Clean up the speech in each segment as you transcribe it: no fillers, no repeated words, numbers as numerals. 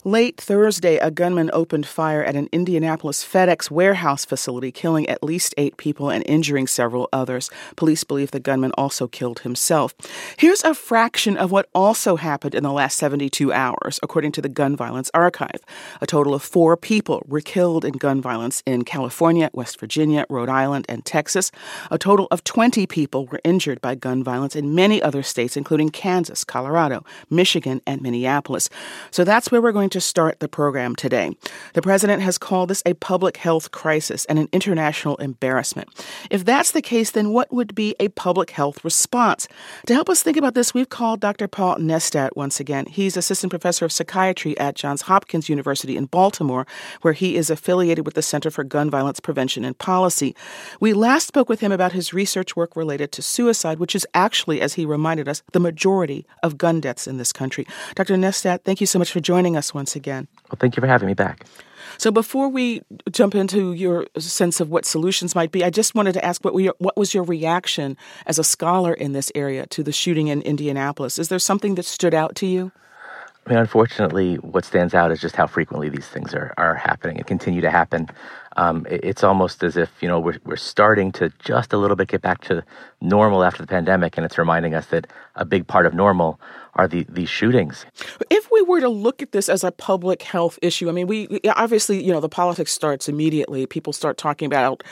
Late Thursday, a gunman opened fire at an Indianapolis FedEx warehouse facility, killing at least 8 people and injuring several others. Police believe the gunman also killed himself. Here's a fraction of what also happened in the last 72 hours, according to the Gun Violence Archive. A total of 4 people were killed in gun violence in California, West Virginia, Rhode Island, and Texas. A total of 20 people were injured by gun violence in many other states, including Kansas, Colorado, Michigan, and Minneapolis. So that's where we're going to start the program today. The president has called this a public health crisis and an international embarrassment. If that's the case, then what would be a public health response? To help us think about this, we've called Dr. Paul Nestat once again. He's assistant professor of psychiatry at Johns Hopkins University in Baltimore, where he is affiliated with the Center for Gun Violence Prevention and Policy. We last spoke with him about his research work related to suicide, which is actually, as he reminded us, the majority of gun deaths in this country. Dr. Nestat, thank you so much for joining us once again. Well, thank you for having me back. So before we jump into your sense of what solutions might be, I just wanted to ask what was your reaction as a scholar in this area to the shooting in Indianapolis? Is there something that stood out to you? I mean, unfortunately, what stands out is just how frequently these things are happening and continue to happen. It's almost as if, we're starting to just a little bit get back to normal after the pandemic, and it's reminding us that a big part of normal are these shootings. If we were to look at this as a public health issue, I mean, we obviously, the politics starts immediately. People start talking about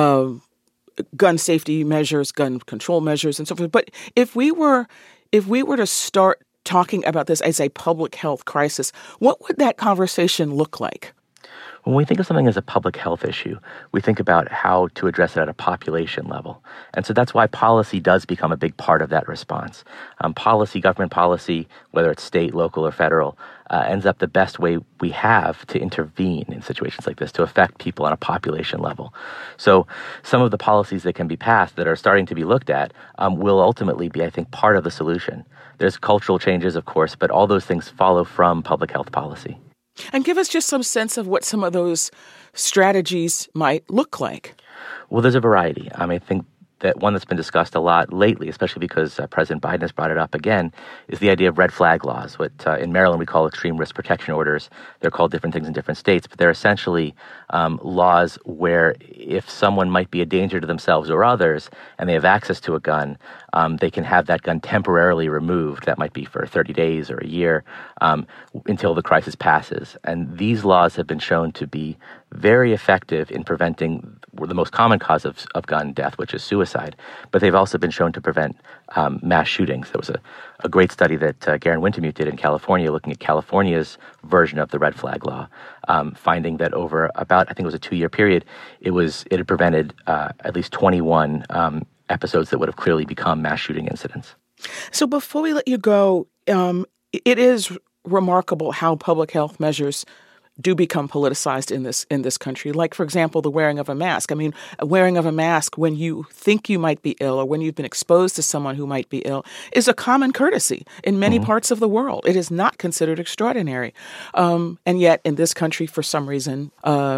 gun safety measures, gun control measures, and so forth. But if we were to start talking about this as a public health crisis, what would that conversation look like? When we think of something as a public health issue, we think about how to address it at a population level. And so that's why policy does become a big part of that response. Government policy, whether it's state, local, or federal, ends up the best way we have to intervene in situations like this, to affect people on a population level. So some of the policies that can be passed that are starting to be looked at will ultimately be, I think, part of the solution. There's cultural changes, of course, but all those things follow from public health policy. And give us just some sense of what some of those strategies might look like. Well, there's a variety. I think that one that's been discussed a lot lately, especially because President Biden has brought it up again, is the idea of red flag laws, what in Maryland we call extreme risk protection orders. They're called different things in different states, but they're essentially laws where if someone might be a danger to themselves or others and they have access to a gun, they can have that gun temporarily removed. That might be for 30 days or a year until the crisis passes. And these laws have been shown to be very effective in preventing the most common cause of gun death, which is suicide. But they've also been shown to prevent mass shootings. There was a great study that Garen Wintemute did in California, looking at California's version of the red flag law, finding that over about, I think it was a 2-year period, it had prevented at least 21 episodes that would have clearly become mass shooting incidents. So before we let you go, it is remarkable how public health measures do become politicized in this country. Like, for example, the wearing of a mask. I mean, wearing of a mask when you think you might be ill or when you've been exposed to someone who might be ill is a common courtesy in many parts of the world. It is not considered extraordinary. And yet in this country, for some reason,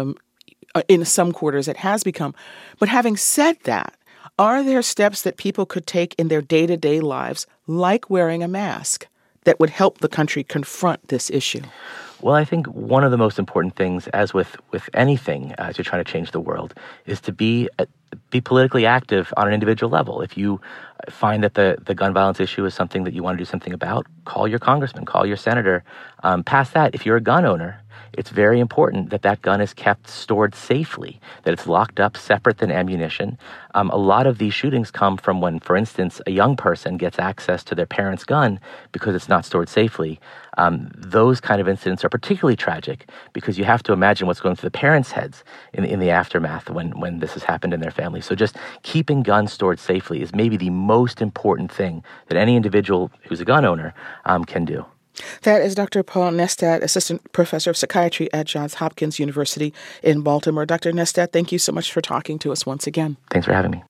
in some quarters, it has become. But having said that, are there steps that people could take in their day-to-day lives, like wearing a mask, that would help the country confront this issue? Well, I think one of the most important things, as with anything as you're trying to change the world, is to be politically active on an individual level. If you find that the gun violence issue is something that you want to do something about, call your congressman, call your senator. Past that, if you're a gun owner, it's very important that that gun is kept stored safely, that it's locked up separate than ammunition. A lot of these shootings come from when, for instance, a young person gets access to their parent's gun because it's not stored safely. Those kind of incidents are particularly tragic because you have to imagine what's going through the parents' heads in the aftermath when this has happened in their family. So just keeping guns stored safely is maybe the most important thing that any individual who's a gun owner can do. That is Dr. Paul Nestat, assistant professor of psychiatry at Johns Hopkins University in Baltimore. Dr. Nestat, thank you so much for talking to us once again. Thanks for having me.